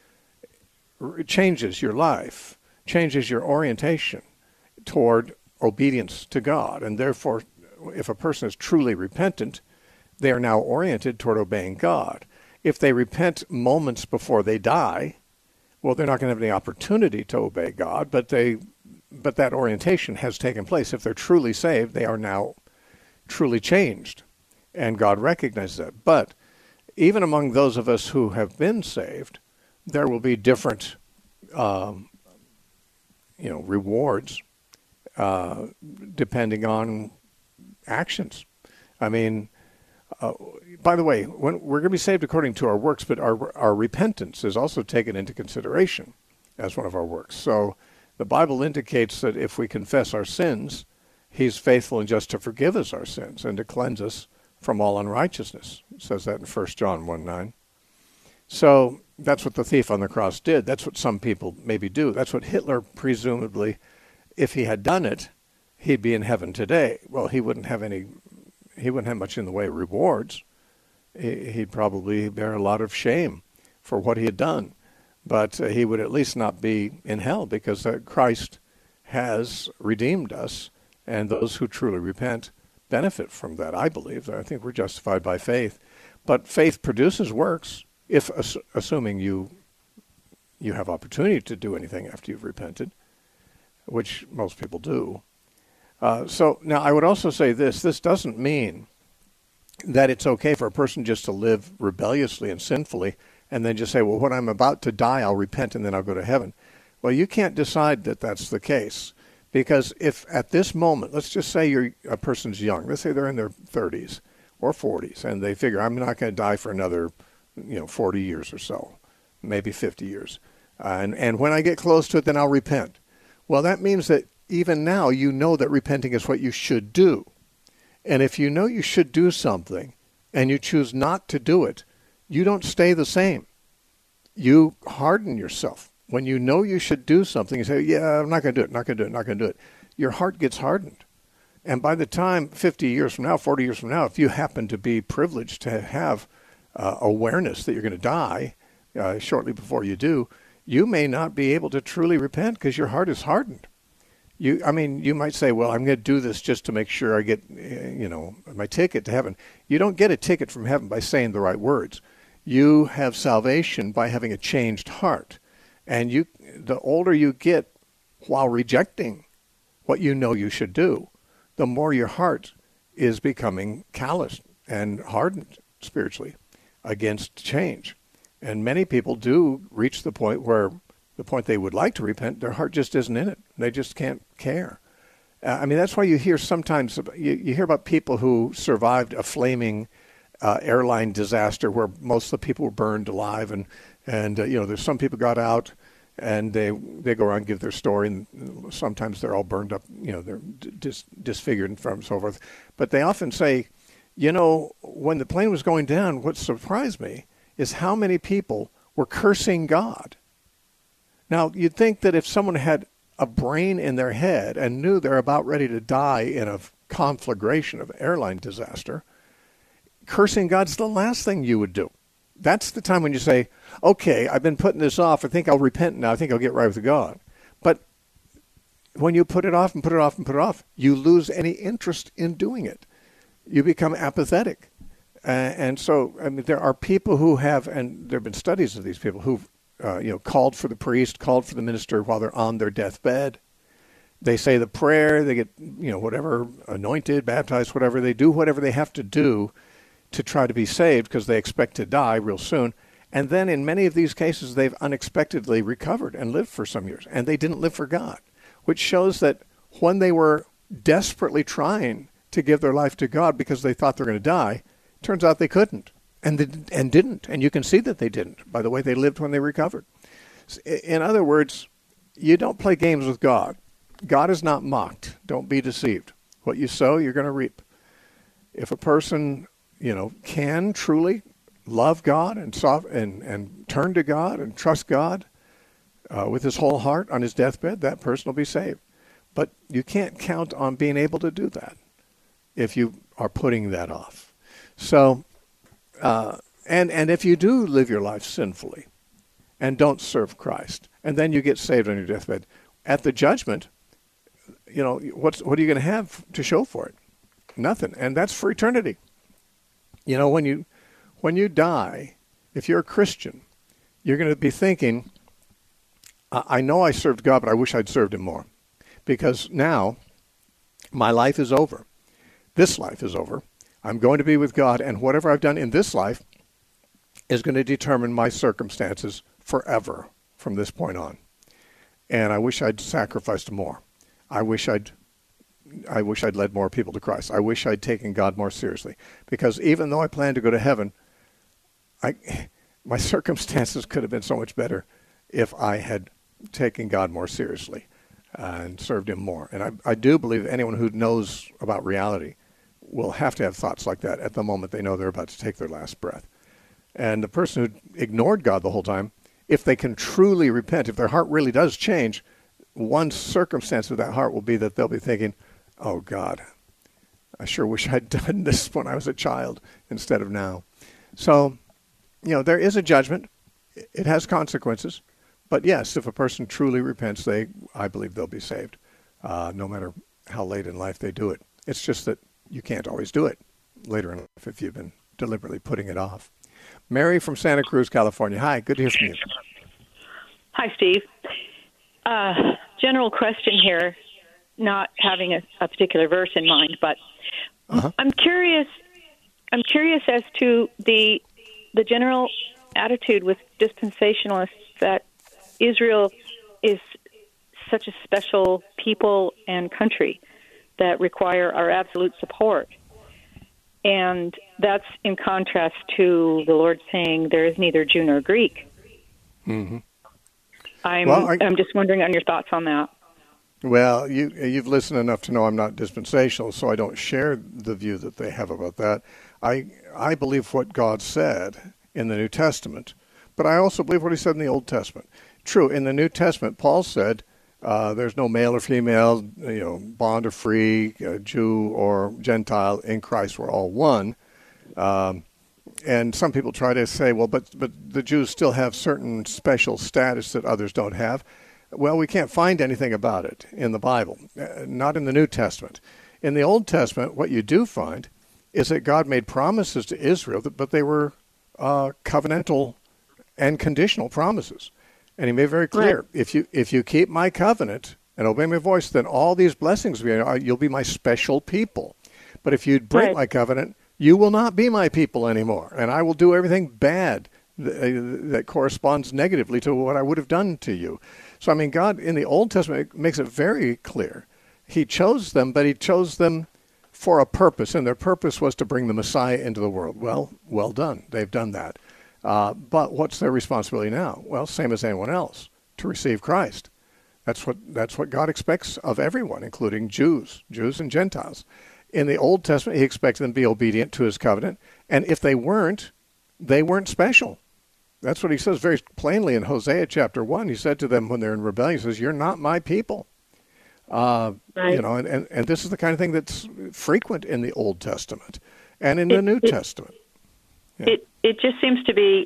changes your life, changes your orientation toward obedience to God, and therefore, if a person is truly repentant, they are now oriented toward obeying God. If they repent moments before they die, well, they're not going to have any opportunity to obey God, but they, but that orientation has taken place. If they're truly saved, they are now truly changed, and God recognizes that. But even among those of us who have been saved, there will be different, um, you know, rewards uh, depending on actions. I mean, Uh, by the way, when, we're going to be saved according to our works, but our our repentance is also taken into consideration as one of our works. So the Bible indicates that if we confess our sins, he's faithful and just to forgive us our sins and to cleanse us from all unrighteousness. It says that in First John one nine. So that's what the thief on the cross did. That's what some people maybe do. That's what Hitler, presumably, if he had done it, he'd be in heaven today. Well, he wouldn't have any... He wouldn't have much in the way of rewards. He'd probably bear a lot of shame for what he had done. But uh, he would at least not be in hell, because uh, Christ has redeemed us, and those who truly repent benefit from that, I believe. I think we're justified by faith. But faith produces works, if ass- assuming you you have opportunity to do anything after you've repented, which most people do. Uh, so now I would also say this, this doesn't mean that it's okay for a person just to live rebelliously and sinfully and then just say, well, when I'm about to die, I'll repent and then I'll go to heaven. Well, you can't decide that that's the case, Because if at this moment, let's just say you're a person's young, let's say they're in their thirties or forties, and they figure, I'm not going to die for another, you know, forty years or so, maybe fifty years. Uh, and, and when I get close to it, then I'll repent. Well, that means that even now you know that repenting is what you should do. And if you know you should do something and you choose not to do it, you don't stay the same. You harden yourself. When you know you should do something, you say, yeah, I'm not going to do it, not going to do it, not going to do it. Your heart gets hardened. And by the time fifty years from now, forty years from now, if you happen to be privileged to have uh, awareness that you're going to die uh, shortly before you do, you may not be able to truly repent because your heart is hardened. You, I mean, you might say, well, I'm going to do this just to make sure I get, you know, my ticket to heaven. You don't get a ticket from heaven by saying the right words. You have salvation by having a changed heart. And you, the older you get while rejecting what you know you should do, the more your heart is becoming calloused and hardened spiritually against change. And many people do reach the point where the point they would like to repent, their heart just isn't in it. They just can't care. Uh, I mean, that's why you hear sometimes, you, you hear about people who survived a flaming uh, airline disaster where most of the people were burned alive. And, and uh, you know, there's some people got out and they they go around and give their story, and sometimes they're all burned up, you know, they're dis, disfigured and so forth. But they often say, you know, when the plane was going down, what surprised me is how many people were cursing God. Now, you'd think that if someone had a brain in their head and knew they're about ready to die in a conflagration of airline disaster, cursing God's the last thing you would do. That's the time when you say, okay, I've been putting this off. I think I'll repent now. I think I'll get right with God. But when you put it off and put it off and put it off, you lose any interest in doing it. You become apathetic. Uh, and so, I mean, there are people who have, and there have been studies of these people who've, uh, you know, called for the priest, called for the minister while they're on their deathbed. They say the prayer, they get, you know, whatever, anointed, baptized, whatever. They do whatever they have to do to try to be saved because they expect to die real soon. And then in many of these cases, they've unexpectedly recovered and lived for some years. And they didn't live for God, which shows that when they were desperately trying to give their life to God because they thought they were going to die, turns out they couldn't and they, and didn't. And you can see that they didn't by the way they lived when they recovered. In other words, you don't play games with God. God is not mocked. Don't be deceived. What you sow, you're going to reap. If a person, you know, can truly love God and soft, and, and turn to God and trust God uh, with his whole heart on his deathbed, that person will be saved. But you can't count on being able to do that if you are putting that off. So, uh, and, and if you do live your life sinfully and don't serve Christ, and then you get saved on your deathbed, at the judgment, you know, what's, what are you going to have to show for it? Nothing. And that's for eternity. You know, when you when you die, if you're a Christian, you're going to be thinking, I know I served God, but I wish I'd served him more. Because now my life is over. This life is over. I'm going to be with God, and whatever I've done in this life is going to determine my circumstances forever from this point on. And I wish I'd sacrificed more. I wish I'd I wish I'd led more people to Christ. I wish I'd taken God more seriously. Because even though I plan to go to heaven, I, my circumstances could have been so much better if I had taken God more seriously uh, and served him more. And I, I do believe anyone who knows about reality will have to have thoughts like that at the moment they know they're about to take their last breath. And the person who ignored God the whole time, if they can truly repent, if their heart really does change, one circumstance of that heart will be that they'll be thinking, oh, God, I sure wish I'd done this when I was a child instead of now. So, you know, there is a judgment. It has consequences. But yes, if a person truly repents, they, I believe they'll be saved, uh, no matter how late in life they do it. It's just that you can't always do it later in life if you've been deliberately putting it off. Mary from Santa Cruz, California. Hi, good to hear from you. Hi, Steve. Uh, general question here, not having a, a particular verse in mind, but uh-huh. I'm curious. I'm curious as to the the general attitude with dispensationalists that Israel is such a special people and country that require our absolute support. And that's in contrast to the Lord saying there is neither Jew nor Greek. Mm-hmm. I'm, well, I, I'm just wondering on your thoughts on that. Well, you, you've listened enough to know I'm not dispensational, so I don't share the view that they have about that. I I believe what God said in the New Testament, but I also believe what he said in the Old Testament. True, in the New Testament, Paul said uh, there's no male or female, you know, bond or free, uh, Jew or Gentile in Christ. We're all one. Um, and some people try to say, well, but but the Jews still have certain special status that others don't have. Well, we can't find anything about it in the Bible, uh, not in the New Testament. In the Old Testament, what you do find is that God made promises to Israel, but they were uh, covenantal and conditional promises. And he made very clear, right. if you if you keep my covenant and obey my voice, then all these blessings, you'll be my special people. But if you break right. my covenant, you will not be my people anymore, and I will do everything bad that, that corresponds negatively to what I would have done to you. So, I mean, God in the Old Testament makes it very clear. He chose them, but he chose them for a purpose, and their purpose was to bring the Messiah into the world. Well, well done. They've done that. Uh, but what's their responsibility now? Well, same as anyone else, to receive Christ. That's what that's what God expects of everyone, including Jews, Jews and Gentiles. In the Old Testament, he expected them to be obedient to his covenant, and if they weren't, they weren't special. That's what he says very plainly in Hosea chapter one. He said to them when they're in rebellion, he says, you're not my people. Uh, right. You know, and, and, and this is the kind of thing that's frequent in the Old Testament and in it, the New it, Testament. Yeah. It it just seems to be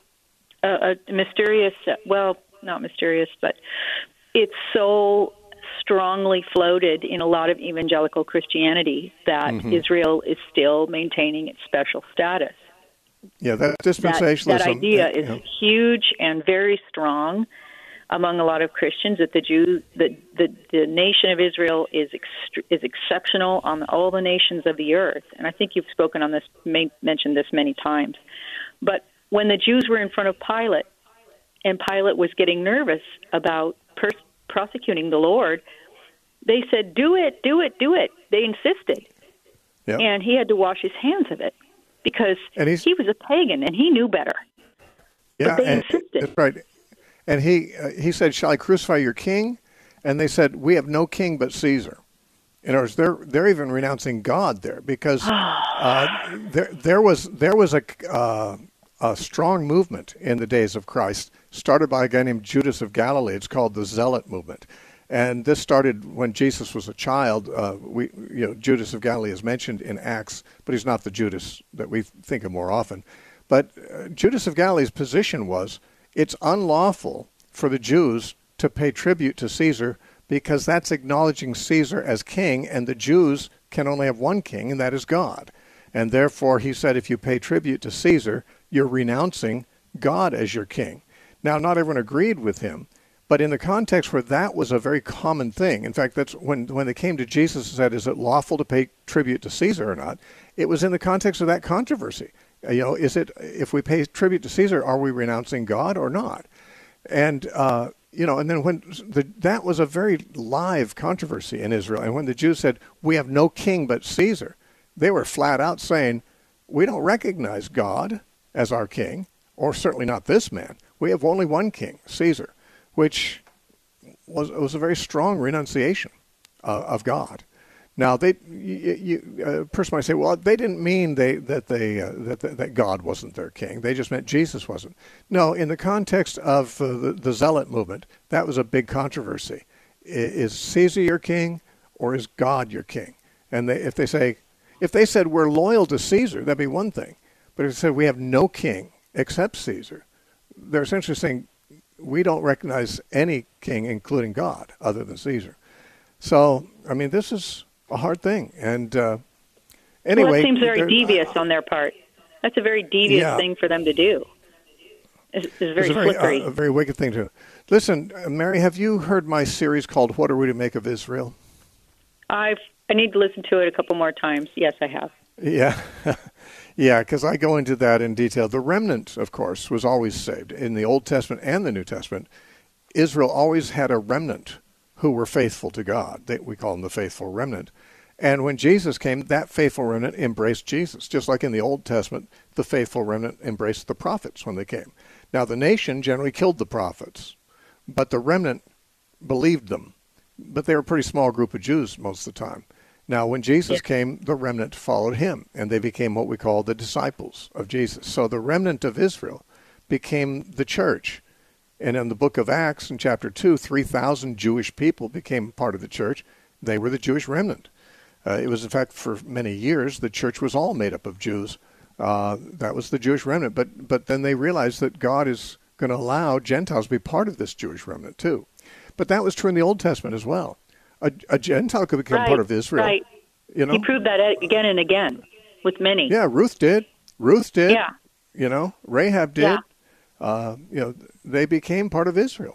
a, a mysterious, well, not mysterious, but it's so strongly floated in a lot of evangelical Christianity that mm-hmm. Israel is still maintaining its special status. Yeah, that dispensationalism. That, that idea uh, is you know. huge and very strong among a lot of Christians. That the Jew, the the, the nation of Israel is ext- is exceptional on all the nations of the earth. And I think you've spoken on this, may, mentioned this many times. But when the Jews were in front of Pilate, and Pilate was getting nervous about pers- prosecuting the Lord, they said, "Do it, do it, do it." They insisted, yep. and he had to wash his hands of it. Because he was a pagan and he knew better. Yeah, but they and, insisted. That's right. And he uh, he said, "Shall I crucify your king?" And they said, "We have no king but Caesar." In other words, they're they're even renouncing God there because uh, there there was there was a uh, a strong movement in the days of Christ started by a guy named Judas of Galilee. It's called the Zealot movement. And this started when Jesus was a child. Uh, we, you know, Judas of Galilee is mentioned in Acts, but he's not the Judas that we think of more often. But uh, Judas of Galilee's position was it's unlawful for the Jews to pay tribute to Caesar because that's acknowledging Caesar as king, and the Jews can only have one king, and that is God. And therefore, he said, if you pay tribute to Caesar, you're renouncing God as your king. Now, not everyone agreed with him. But in the context where that was a very common thing, in fact, that's when, when they came to Jesus and said, is it lawful to pay tribute to Caesar or not? It was in the context of that controversy. You know, is it, if we pay tribute to Caesar, are we renouncing God or not? And, uh, you know, and then when the, that was a very live controversy in Israel. And when the Jews said, we have no king but Caesar, they were flat out saying, we don't recognize God as our king, or certainly not this man. We have only one king, Caesar, which was was a very strong renunciation uh, of God. Now, they you, you, a person might say, well, they didn't mean they that they uh, that that God wasn't their king. They just meant Jesus wasn't. No, in the context of uh, the, the Zealot movement, that was a big controversy. Is Caesar your king, or is God your king? And they, if they say, if they said we're loyal to Caesar, that'd be one thing. But if they said we have no king except Caesar, they're essentially saying, we don't recognize any king, including God, other than Caesar. So, I mean, this is a hard thing. And uh, anyway, well, that seems very devious uh, on their part. That's a very devious yeah. thing for them to do. It's, it's very it's a very, slippery. uh, a very wicked thing to do. Listen, uh, Mary, have you heard my series called "What Are We to Make of Israel"? I've I need to listen to it a couple more times. Yes, I have. Yeah. Yeah, because I go into that in detail. The remnant, of course, was always saved. In the Old Testament and the New Testament, Israel always had a remnant who were faithful to God. They, we call them the faithful remnant. And when Jesus came, that faithful remnant embraced Jesus. Just like in the Old Testament, the faithful remnant embraced the prophets when they came. Now, the nation generally killed the prophets, but the remnant believed them. But they were a pretty small group of Jews most of the time. Now, when Jesus yeah. came, the remnant followed him, and they became what we call the disciples of Jesus. So the remnant of Israel became the church. And in the book of Acts, in chapter two, three thousand Jewish people became part of the church. They were the Jewish remnant. Uh, it was, in fact, for many years, the church was all made up of Jews. Uh, that was the Jewish remnant. But but then they realized that God is going to allow Gentiles to be part of this Jewish remnant, too. But that was true in the Old Testament as well. A, a Gentile could become right, part of Israel. Right. You know? He proved that again and again with many. Yeah, Ruth did. Ruth did. Yeah. You know, Rahab did. Yeah. Uh, you know, they became part of Israel.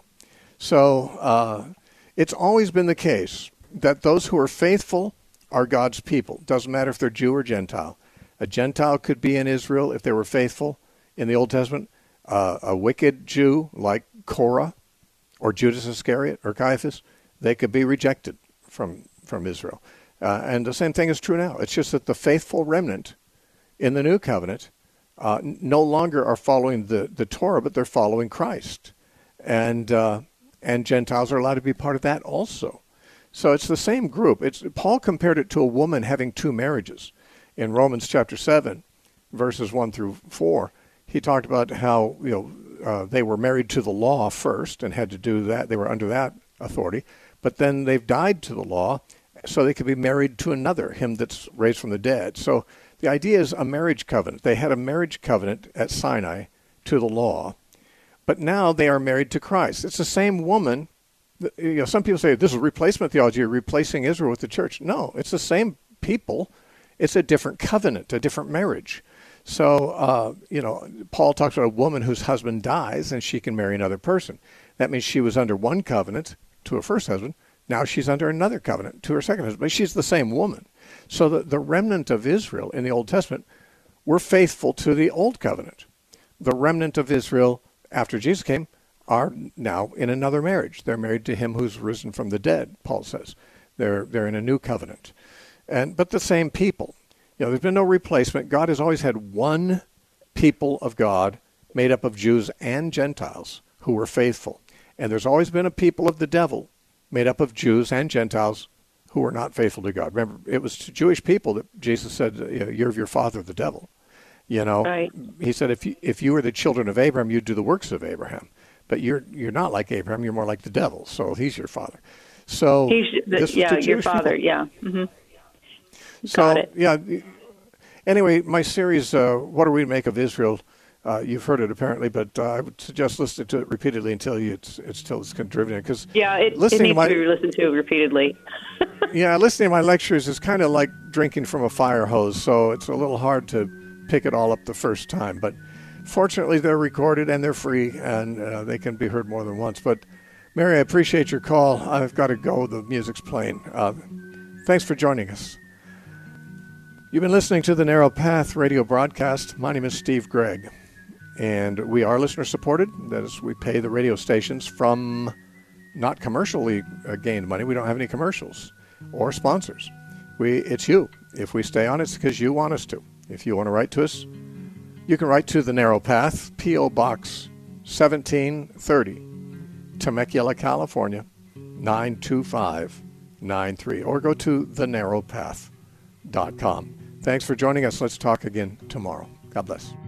So uh, it's always been the case that those who are faithful are God's people. Doesn't matter if they're Jew or Gentile. A Gentile could be in Israel if they were faithful in the Old Testament. Uh, a wicked Jew like Korah or Judas Iscariot or Caiaphas, they could be rejected from, from Israel. Uh, and the same thing is true now. It's just that the faithful remnant in the New Covenant uh, no longer are following the, the Torah, but they're following Christ. And uh, and Gentiles are allowed to be part of that also. So it's the same group. It's Paul compared it to a woman having two marriages. In Romans chapter seven, verses one through four, he talked about how you know uh, they were married to the law first and had to do that. They were under that authority. But then they've died to the law, so they could be married to another, him that's raised from the dead. So the idea is a marriage covenant. They had a marriage covenant at Sinai to the law, but now they are married to Christ. It's the same woman. You know, some people say this is replacement theology. You're replacing Israel with the church. No, it's the same people. It's a different covenant, a different marriage. So, uh, you know, Paul talks about a woman whose husband dies and she can marry another person. That means she was under one covenant to her first husband. Now she's under another covenant to her second husband. But she's the same woman. So the, the remnant of Israel in the Old Testament were faithful to the Old Covenant. The remnant of Israel after Jesus came are now in another marriage. They're married to him who's risen from the dead, Paul says. They're they're in a new covenant. And but the same people. You know, there's been no replacement. God has always had one people of God made up of Jews and Gentiles who were faithful. And there's always been a people of the devil made up of Jews and Gentiles who were not faithful to God. Remember, it was to Jewish people that Jesus said, you know, you're of your father, the devil. You know, right. He said, if you, if you were the children of Abraham, you'd do the works of Abraham. But you're you're not like Abraham. You're more like the devil. So he's your father. So he's the, this yeah, was your father. People. Yeah. Mm-hmm. So Got it. yeah. Anyway, my series, uh, "What Do We Make of Israel?" Uh, you've heard it apparently, but uh, I would suggest listening to it repeatedly until you it's, it's till it's contributing. Because yeah, it, it needs to, my, to be listened to repeatedly. Yeah, listening to my lectures is kind of like drinking from a fire hose, so it's a little hard to pick it all up the first time. But fortunately, they're recorded and they're free, and uh, they can be heard more than once. But Mary, I appreciate your call. I've got to go. The music's playing. Uh, thanks for joining us. You've been listening to the Narrow Path radio broadcast. My name is Steve Gregg. And we are listener-supported. That is, we pay the radio stations from not commercially uh, gained money. We don't have any commercials or sponsors. We It's you. If we stay on, it's because you want us to. If you want to write to us, you can write to The Narrow Path, P O. Box seventeen thirty, Temecula, California, nine two five nine three, or go to the narrow path dot com. Thanks for joining us. Let's talk again tomorrow. God bless.